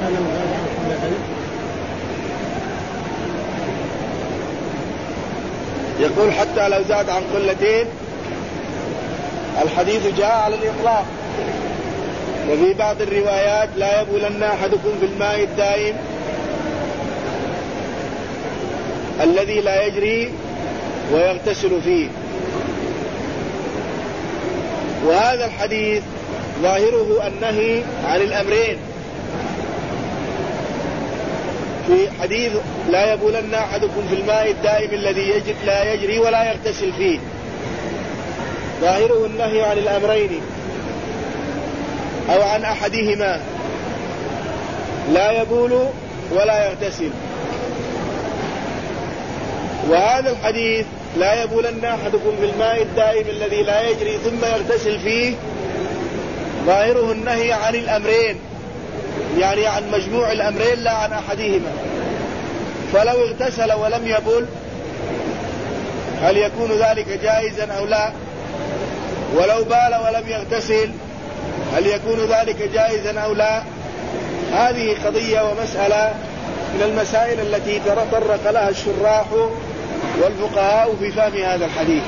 يقول حتى لو زاد عن قلتين. الحديث جاء على الإطلاق. وفي بعض الروايات: لا يبولن أحدكم في الماء الدائم الذي لا يجري ويغتسل فيه. وهذا الحديث ظاهره النهي عن الأمرين. في حديث لا يبولن أحدكم في الماء الدائم الذي لا يجري ولا يغتسل فيه، ظاهره النهي عن الأمرين أو عن أحدهما، لا يبول ولا يغتسل. وهذا الحديث لا يبولن أحدكم في الماء الدائم الذي لا يجري ثم يغتسل فيه، ظاهره النهي عن الأمرين، يعني عن مجموع الأمرين لا عن أحدهما. فلو اغتسل ولم يبول هل يكون ذلك جائزا أو لا؟ ولو بال ولم يغتسل هل يكون ذلك جائزا أو لا؟ هذه قضية ومسألة من المسائل التي تطرق لها الشراح والفقهاء في فهم هذا الحديث.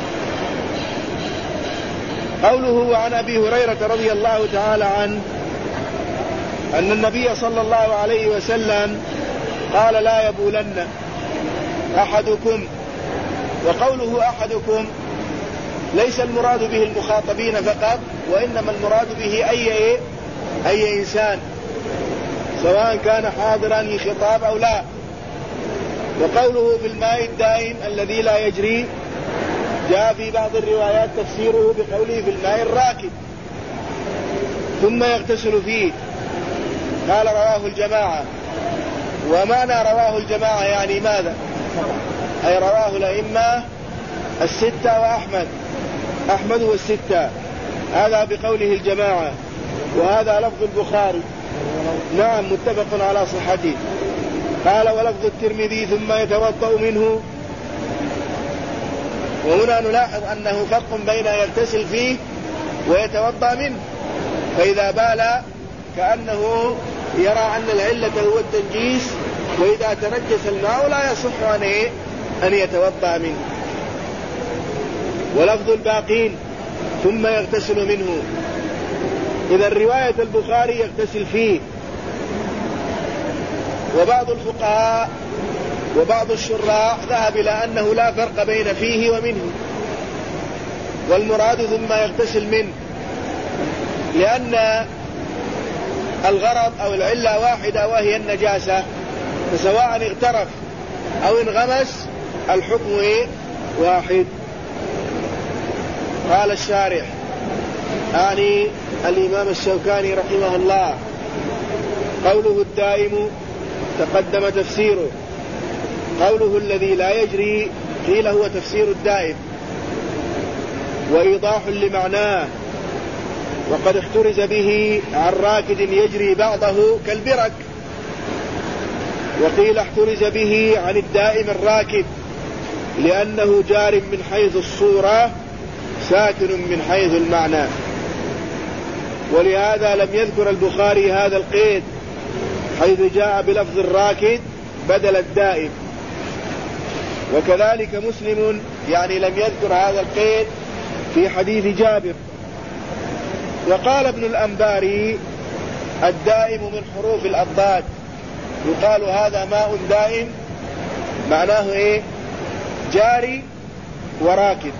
قوله: عن أبي هريرة رضي الله تعالى عنه أن النبي صلى الله عليه وسلم قال: لا يبولن أحدكم. وقوله أحدكم ليس المراد به المخاطبين فقط، وإنما المراد به أي إنسان، سواء كان حاضرا لخطاب أو لا. وقوله في الماء الدائم الذي لا يجري جاء في بعض الروايات تفسيره بقوله في الماء الراكد ثم يغتسل فيه. قال: رواه الجماعة. ومعنى رواه الجماعة يعني ماذا؟ أي رواه الأئمة الستة أحمد والستة، هذا بقوله الجماعة، وهذا لفظ البخاري. نعم، متفق على صحته. قال: ولفظ الترمذي ثم يتوضأ منه. وهنا نلاحظ أنه فرق بين يغتسل فيه ويتوضأ منه. فإذا بال كأنه يرى أن العلة هو التنجيس، وإذا تنجس الماء لا يصح أن يتوضأ منه. ولفظ الباقين ثم يغتسل منه، إذا رواية البخاري يغتسل فيه. وبعض الفقهاء وبعض الشراح ذهب إلى أنه لا فرق بين فيه ومنه، والمراد ثم يغتسل منه، لأن الغرض أو العلة واحدة وهي النجاسة، فسواء اغترف أو انغمس الحكم واحد. قال الشارح يعني الإمام الشوكاني رحمه الله: قوله الدائم تقدم تفسيره. قوله الذي لا يجري قيل هو تفسير الدائم وإيضاح لمعناه، وقد احترز به عن راكد يجري بعضه كالبرك. وقيل احترز به عن الدائم الراكد لأنه جار من حيث الصورة ساكن من حيث المعنى. ولهذا لم يذكر البخاري هذا القيد حيث جاء بلفظ الراكد بدل الدائم، وكذلك مسلم يعني لم يذكر هذا القيد في حديث جابر. وقال ابن الأنباري الدائم من حروف الأضداد، يقال هذا ماء دائم، معناه ايه؟ جاري وراكد.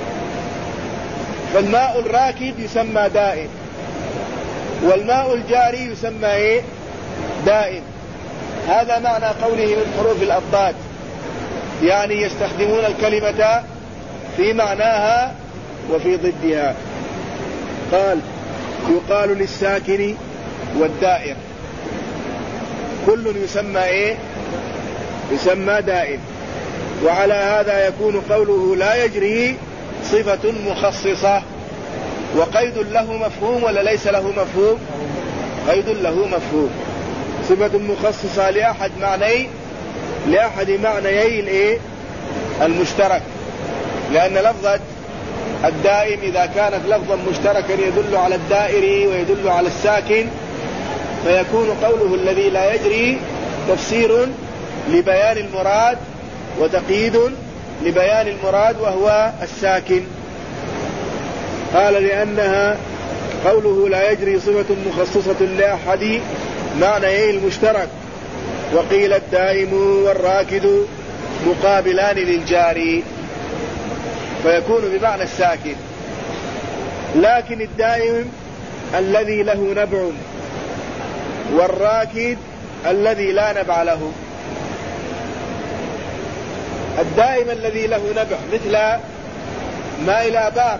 فالماء الراكد يسمى دائم، والماء الجاري يسمى ايه؟ دائم. هذا معنى قوله من حروف الأضداد، يعني يستخدمون الكلمة في معناها وفي ضدها. قال يقال للساكن والدائر كل يسمى ايه؟ يسمى دائم. وعلى هذا يكون قوله لا يجري صفة مخصصة، وقيد له مفهوم ولا ليس له مفهوم؟ قيد له مفهوم. صفة مخصصة لأحد معنيي الايه؟ المشترك، لأن لفظة الدائم إذا كانت لفظا مشتركا يدل على الدائري ويدل على الساكن، فيكون قوله الذي لا يجري تفسير لبيان المراد وتقييد لبيان المراد وهو الساكن. قال لأنها قوله لا يجري صفة مخصصة لأحد معنيي المشترك، وقيل الدائم والراكد مقابلان للجاري، فيكون بمعنى الساكن. لكن الدائم الذي له نبع، والراكد الذي لا نبع له. الدائم الذي له نبع مثل ماء الآبار،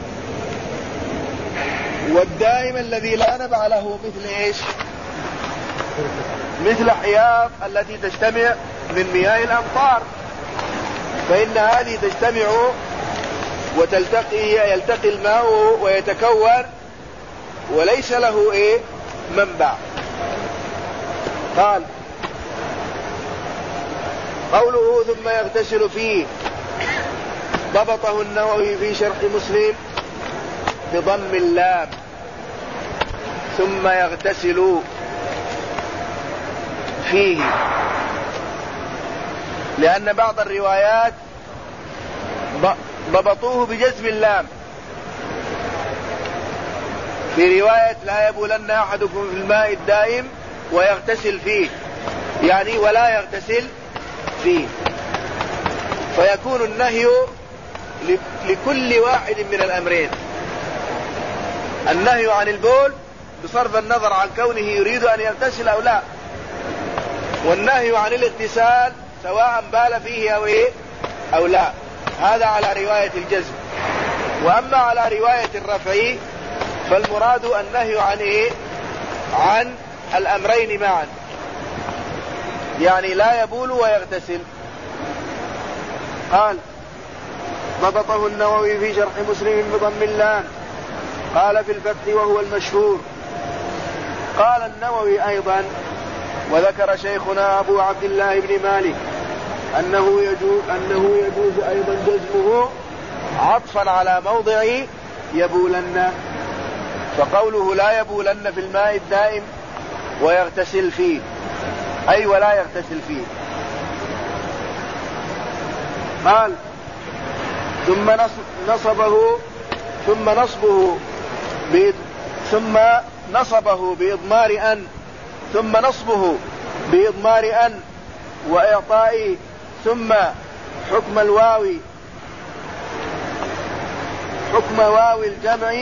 والدائم الذي لا نبع له مثل ايش؟ مثل حياض التي تجتمع من مياه الأمطار، فإن هذه تجتمع يلتقي الماء ويتكون وليس له ايه؟ منبع. قال قوله ثم يغتسل فيه ضبطه النووي في شرح مسلم بضم اللام، ثم يغتسل فيه، لأن بعض الروايات ضبطوه بجزم اللام. في رواية لا يبولن أحدكم في الماء الدائم ويغتسل فيه، يعني ولا يغتسل فيه، فيكون النهي لكل واحد من الأمرين. النهي عن البول بصرف النظر عن كونه يريد أن يغتسل أو لا، والنهي عن الاغتسال سواء بال فيه أو لا. هذا على رواية الجزم. وأما على رواية الرفع فالمراد النهي عن الأمرين معا، يعني لا يبول ويغتسل. قال ضبطه النووي في شرح مسلم بضم اللام، قال في الفتح وهو المشهور. قال النووي أيضا وذكر شيخنا أبو عبد الله بن مالك أنه يجوز أيضا جزمه عطفا على موضع يبولن، فقوله لا يبولن في الماء الدائم ويغتسل فيه أي ولا يغتسل فيه. قال ثم نصبه بإضمار أن وإعطائه ثم حكم واو الجمع،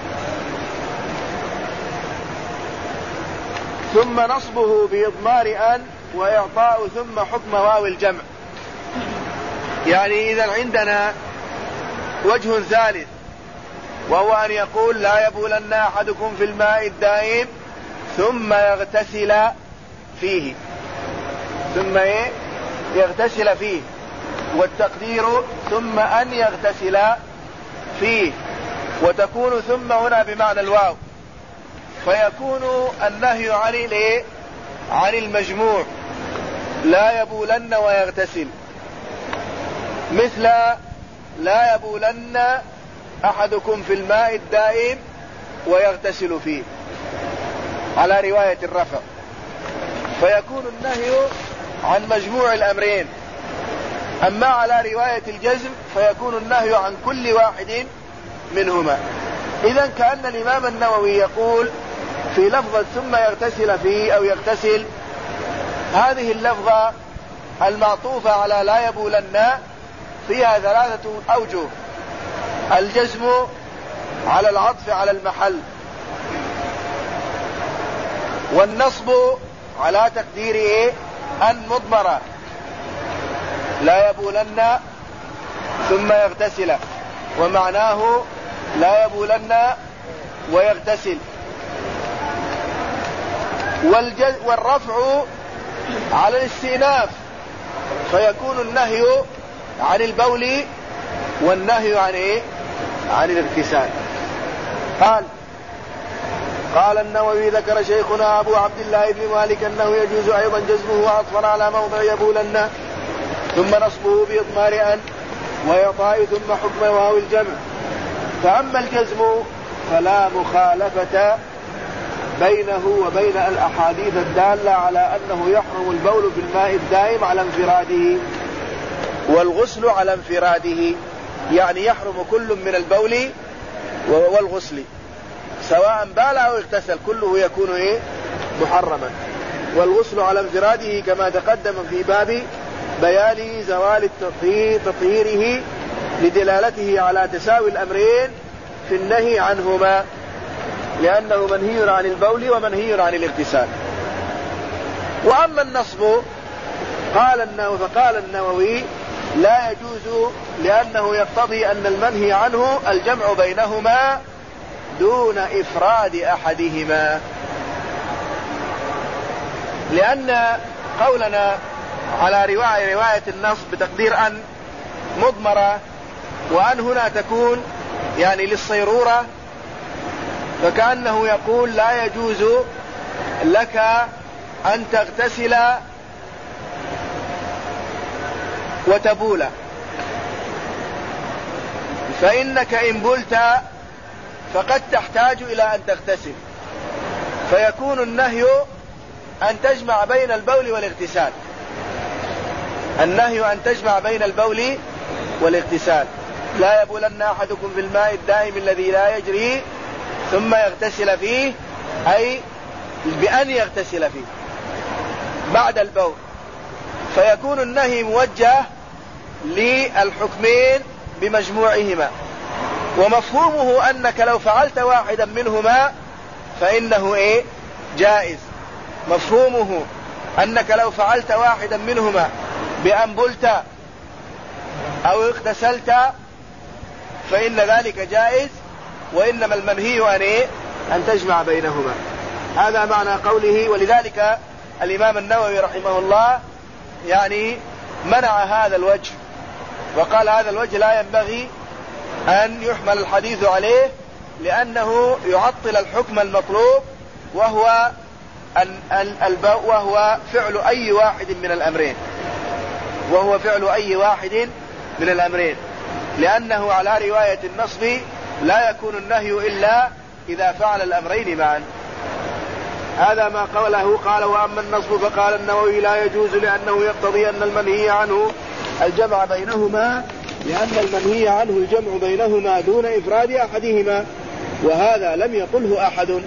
ثم نصبه بإضمار أن وإعطاء ثم حكم واو الجمع. يعني إذا عندنا وجه ثالث، وهو أن يقول لا يبولن أحدكم في الماء الدائم ثم يغتسل فيه، ثم يغتسل فيه، والتقدير ثم أن يغتسل فيه، وتكون ثم هنا بمعنى الواو، فيكون النهي عن المجموع لا يبولن ويغتسل، مثل لا يبولن أحدكم في الماء الدائم ويغتسل فيه على رواية الرفع، فيكون النهي عن مجموع الأمرين. أما على رواية الجزم فيكون النهي عن كل واحد منهما. إذن كأن الإمام النووي يقول في لفظة ثم يغتسل فيه أو يغتسل، هذه اللفظة المعطوفة على لا يبولن فيها 3 أوجه: الجزم على العطف على المحل، والنصب على تقديره أن مضمرة لا يبولن ثم يغتسل، ومعناه لا يبولن ويغتسل. والرفع على الاستئناف، فيكون النهي عن البول والنهي عن الاغتسال. قال النووي ذكر شيخنا أبو عبد الله بن مالك أنه يجوز أيضا جزمه عطفا على موضع يبولن ثم نصبه بإضمار أن ويطاء ثم حكم واو الجمع. فأما الجزم فلا مخالفة بينه وبين الأحاديث الدالة على أنه يحرم البول في الماء الدائم على انفراده والغسل على انفراده، يعني يحرم كل من البول والغسل سواء بال أو اغتسل، كله يكون محرما. والغسل على انفراده كما تقدم في باب بيان زوال تطهيره لدلالته على تساوي الأمرين في النهي عنهما، لأنه منهي عن البول ومنهي عن الاغتسال. وأما النصب فقال النووي لا يجوز، لأنه يقتضي أن المنهي عنه الجمع بينهما دون إفراد أحدهما، لأن قولنا على رواية النصب بتقدير أن مضمرة، وأن هنا تكون يعني للصيرورة، فكأنه يقول لا يجوز لك أن تغتسل وتبول، فإنك إن بلت فقد تحتاج إلى أن تغتسل، فيكون النهي أن تجمع بين البول والاغتسال، النهي أن تجمع بين البول والاغتسال. لا يبولن أحدكم في الماء الدائم الذي لا يجري ثم يغتسل فيه، أي بأن يغتسل فيه بعد البول، فيكون النهي موجه للحكمين بمجموعهما. ومفهومه أنك لو فعلت واحدا منهما فإنه جائز. مفهومه أنك لو فعلت واحدا منهما بأن بلت أو اغتسلت فإن ذلك جائز، وإنما المنهي أن تجمع بينهما. هذا معنى قوله. ولذلك الإمام النووي رحمه الله يعني منع هذا الوجه، وقال هذا الوجه لا ينبغي أن يحمل الحديث عليه، لأنه يعطل الحكم المطلوب وهو فعل أي واحد من الأمرين، لأنه على رواية النصب لا يكون النهي إلا إذا فعل الأمرين معا. هذا ما قاله. قال وأما النصب فقال النووي لا يجوز، لأنه يقتضي أن المنهي عنه الجمع بينهما، لأن المنهي عنه الجمع بينهما دون إفراد أحدهما، وهذا لم يقله أحد.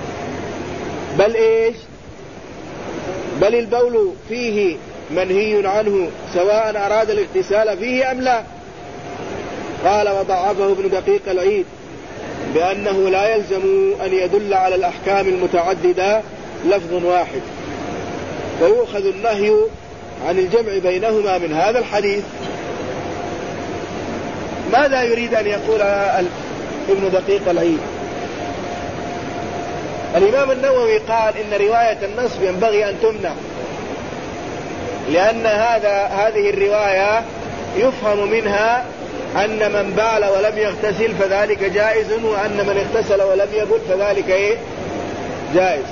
بل البول فيه منهي عنه سواء أراد الاغتسال فيه أم لا. قال وضعفه ابن دقيق العيد بأنه لا يلزم أن يدل على الأحكام المتعددة لفظ واحد، فيؤخذ النهي عن الجمع بينهما من هذا الحديث. ماذا يريد أن يقول ابن دقيق العيد؟ الإمام النووي قال إن رواية النصب ينبغي أن تمنع، لأن هذه الرواية يفهم منها أن من بال ولم يغتسل فذلك جائز، وأن من اغتسل ولم يبل فذلك جائز.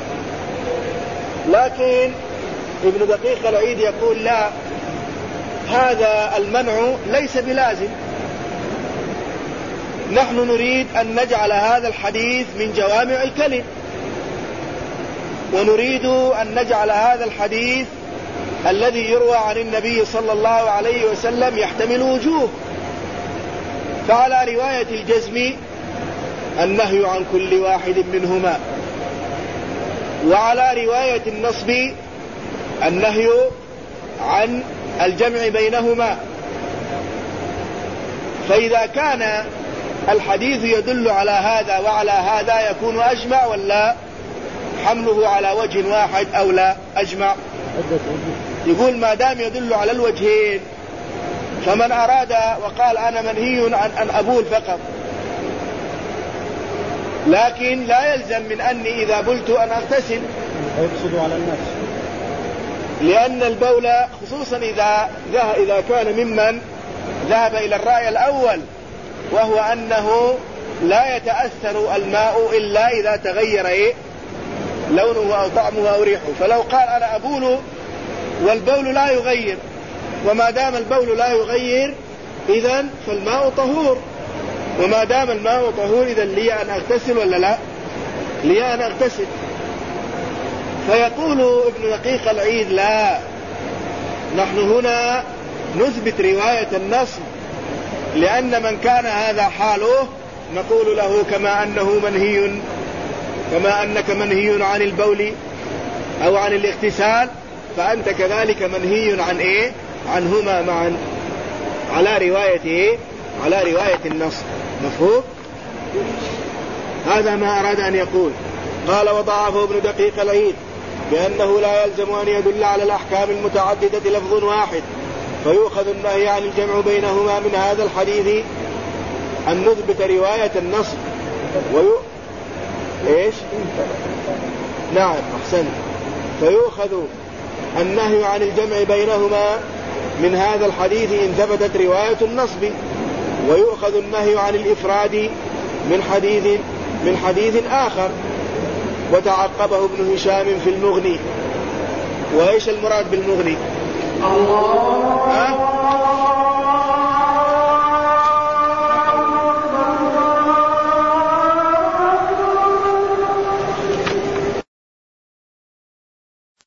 لكن ابن دقيق العيد يقول لا، هذا المنع ليس بلازم، نحن نريد أن نجعل هذا الحديث من جوامع الكلم، ونريد أن نجعل هذا الحديث الذي يروى عن النبي صلى الله عليه وسلم يحتمل وجوه. فعلى رواية الجزم النهي عن كل واحد منهما، وعلى رواية النصب النهي عن الجمع بينهما. فإذا كان الحديث يدل على هذا وعلى هذا يكون أجمع، ولا حمله على وجه واحد أو لا أجمع؟ يقول ما دام يدل على الوجهين، فمن أراد وقال أنا منهي عن أن أبول فقط، لكن لا يلزم من أني إذا بلت أن أغتسل،
يقصد على الناس،
لأن البول خصوصا إذا كان ممن ذهب إلى الرأي الأول، وهو أنه لا يتأثر الماء إلا إذا تغير لونه أو طعمه أو ريحه. فلو قال أنا أبول والبول لا يغير، وما دام البول لا يغير إذن فالماء طهور، وما دام الماء طهور إذن لي أن أغتسل ولا لا؟ لي أن أغتسل. فيقول ابن دقيق العيد لا، نحن هنا نثبت رواية النص، لأن من كان هذا حاله نقول له كما أنك منهي عن البول أو عن الاغتسال، فأنت كذلك منهي عن إيه؟ عنهما معا، على رواية إيه؟ على رواية النص. مفهوم؟ هذا ما أراد أن يقول. قال وضعفه ابن دقيق العيد بأنه لا يلزم أن يدل على الأحكام المتعددة لفظ واحد، فيؤخذ النهي عن الجمع بينهما من هذا الحديث أن نثبت رواية النص إيش؟ نعم أحسن. فيؤخذ النهي عن الجمع بينهما من هذا الحديث إن ثبتت رواية النصب، ويؤخذ النهي عن الإفراد من حديث آخر. وتعقبه ابن هشام في المغني. وإيش المراد بالمغني؟